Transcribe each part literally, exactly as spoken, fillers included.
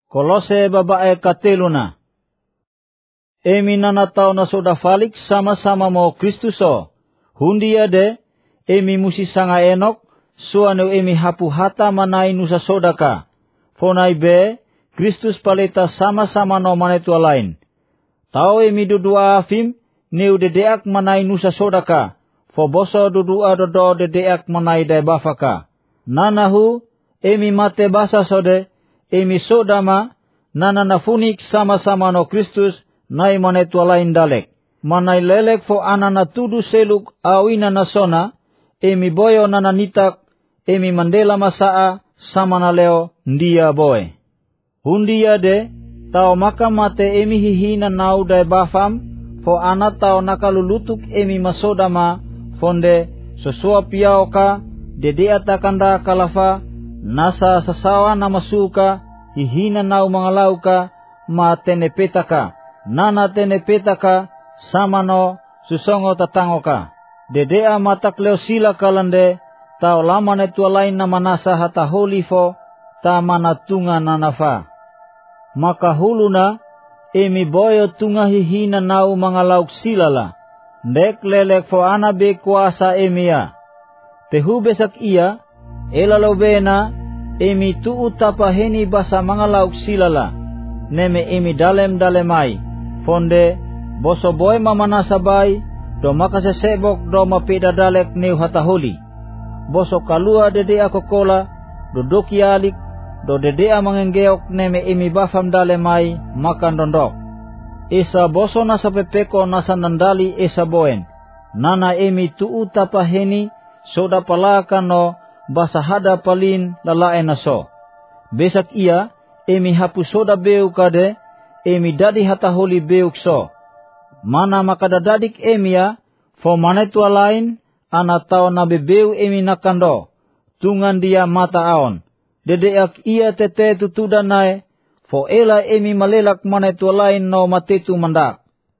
Kolose babae kateluna. Emi nanatau na soda falik sama-sama mo Kristuso. Hundia de, emi musi sanga enok, suanu emi hapu hata manai nusa sodaka. Fonai be, Kristus paleta sama-sama no manetua lain. Tau emi dudua afim, neu dedeak manai nusa sodaka. Fo boso dudua dodo dedeak manai dai bafaka. Nanahu, emi mate basa sode, emi sodama, nana nafunik sama-sama no Kristus, nai manetua lain dalek. Manai lelek fo anana tudu seluk awina nasona, emi boyo nana nitak, emi mandela masaa, sama na leo ndia boy. Hundia de, tau maka mate emi hihina nau dai bafam, fo ana tau nakalulutuk emi masodama, fonde sosua piaoka, dede atakanda kalafa, nasa sasawa na masuka, hihina nau mangalauka, ma tenepetaka, nana tenepetaka, samano susongo tatangoka. Dedea matak leo sila kalande, tau lama netua lain na manasa hata holifo, ta manatunga nanafa. Maka huluna, emi boyo tunga hihina nau mangalauk silala, ndek lelek fo ana be kuasa emia. Tehu besak ia, elalo bena, emi tu utapa heni basa mangalauk silala, neme emi dalem dalemai, fonde, boso boy mamanasa bay, do makasesebok do mapeda dalek neu hataholi. Boso kalua dedea kokola, do doki alik, do dedea mangenggeok neme imi bafam dalemai makan dondok. Esa boso nasa pepeko nasa nandali esa boen, nana emi tuu tapaheni, soda palakan no basa hada palin lalae naso. Besak ia, emi hapu soda beuk kade, emi dadi hataholi beuk so. Mana makadadadik emia, fo manetua lain, ana tau nabebeu emi nakando, tungan dia mata aon. Dedeak ia tete tutudanai, fo ela emi malelak manetua lain no matetu mandak.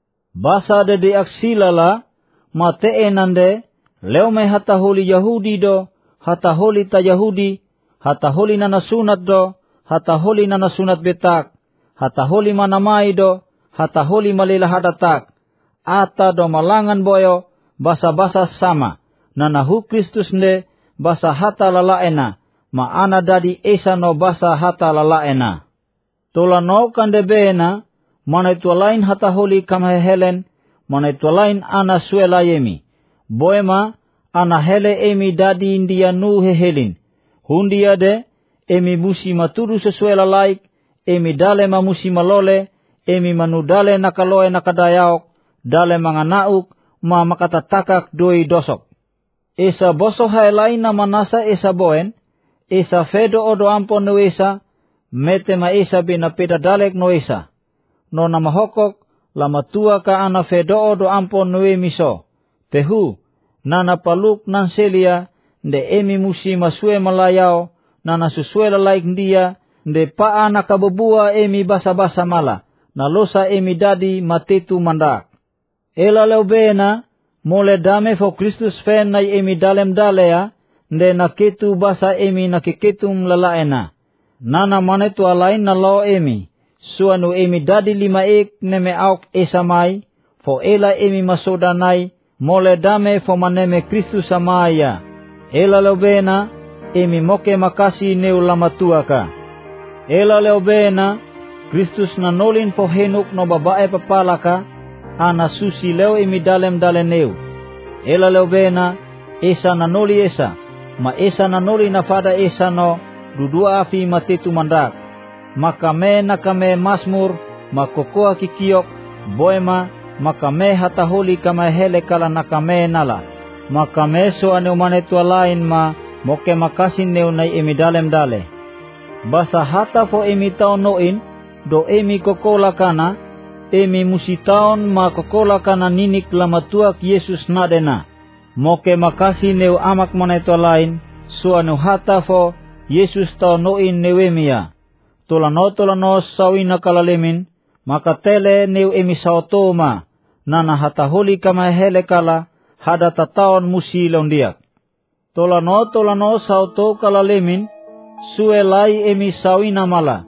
Basa dedeak silala, mate enande, leo me hataholi Yahudi do, hataholi ta Yahudi, hataholi nana sunat do, hataholi nana sunat betak, hataholi manamai do, hataholi malela hadatak. Ata do malangan boyo, basa-basa sama, nanahu Kristus ne, basa hata lalaena, maana dadi esa no basa hata lalaena. Tola no kande beena, mana itu lain hata holi kamahelen, mana itu lain ana suela yemi. Boema, ana hele emi dadi india nu hehelin. Hundia de, emi musi maturu sesuela laik, emi dale ma musi malole, emi manu dale nakaloe nakadayaok, dale manganauk, ma makatatakak doi dosok. Esa boso hai lain na manasa esa boen, esa fedo odo ampon no esa, mete ma esa bina peda dalek no esa. No nama hokok, lama tua ka ana fedo odo ampon no emiso. Tehu, nana paluk nan selia, nde emi musi masue malayao, nana susuela laik ndia, nde paa nakabubua emi basa-basa mala, na losa emi dadi matetu mandak. Ela leo bena, mole dame fo Kristus fen nai emi dalem dalea, nde naketu basa emi nakiketum lalaena. Nana manetu alain na lo emi, suanu emi dadi lima ek neme auk esamai, fo ela emi masodanai, mole dame fo maneme Kristus samaya. Ela leo bena, emi moke makasi neu lama tuaka. Ela leo bena, Kristus nanolin fo henuk no babae papalaka, ana susi leo emi dalem daleneu. Ela leo bena, esa nanoli esa, ma esa nanoli nafada esa no, dudua afi matetu mandak. Maka me nakame masmur, makokoa kikiok, boema, maka me hataholi kama hele kala nakame nala. Maka me so aneu manetua lain ma, moke makasin neu nai emi dalem dale. Basa hata fo emi tau noin, do emi kokola kana, emi musitaon ma kokola kana ninik lamatuak Yesus nadena. Moke makasi neu amak manetua lain, so aneu hata fo Yesus tau noin newemia. Tolano tolano sawina kalalemin, maka tele neu emi saotoma, nana hataholi kama hele kala, hada tataon musi londiak. Tolano tolano sauto kalalemin, suelai emi sawina mala,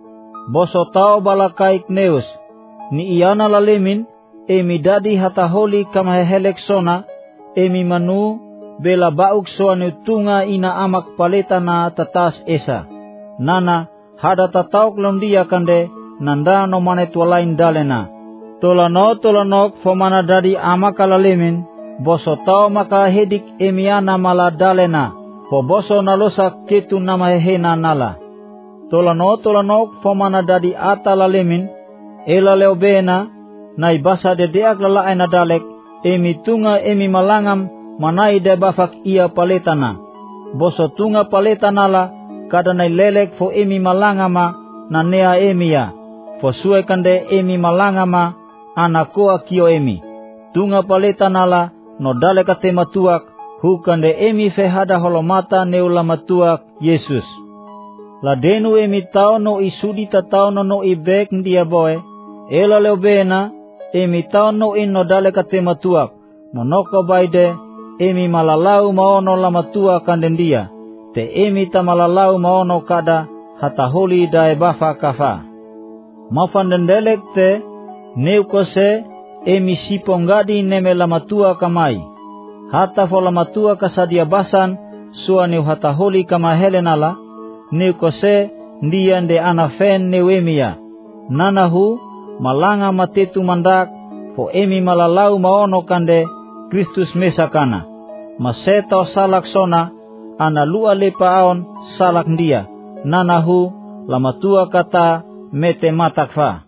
boso tao balakaik neus, ni iana lalemin, emi dadi hataholi kamahehelek sona, emi manu, bela bauk soanu tunga ina amak paletana tatas esa. Nana, hada tatauk londia kande, nanda no mane tualain dalena. Tolano tolanok fomana dadi amak alalemin, boso tao maka hedik emiana mala dalena, po boso nalosak ketu nama hehena nala. Tolano tolanok fomana dadi ata lalemin, ela leobena, nai basa dedeak lalae na dalek, emi tunga emi malangam, manai de bafak ia paletana. Boso tunga paletanala, kada nai lelek fo emi malangama, na nea emia, fo sue kande emi malangama, anakoa kio emi. Tunga paletanala, no dalek ate matuak, hukande emi fehada holomata neula matuak Yesus. Ladenu emi tao no isudi tatao no no ibek ndia boe, ela leobena, emi tao no in no dalek ate matuak, monoko baide, emi malalau maono lamatua kandendia, te emi ta malalau maono kada hataholi dae bafa kafa. Mafandendelek te, neukose, emi sipongadi neme lamatua kamai. Hata fo lamatua kasadia basan, sua neu hataholi kama helenala, neukose, ndian de anafen neuemia. Nanahu, malanga matetu mandak, fo emi malalau maono kande, Kristus mesakana. Maseto salak sona, ana lua lepaon salak ndia. Nanahu, lamatua kata mete matakfa.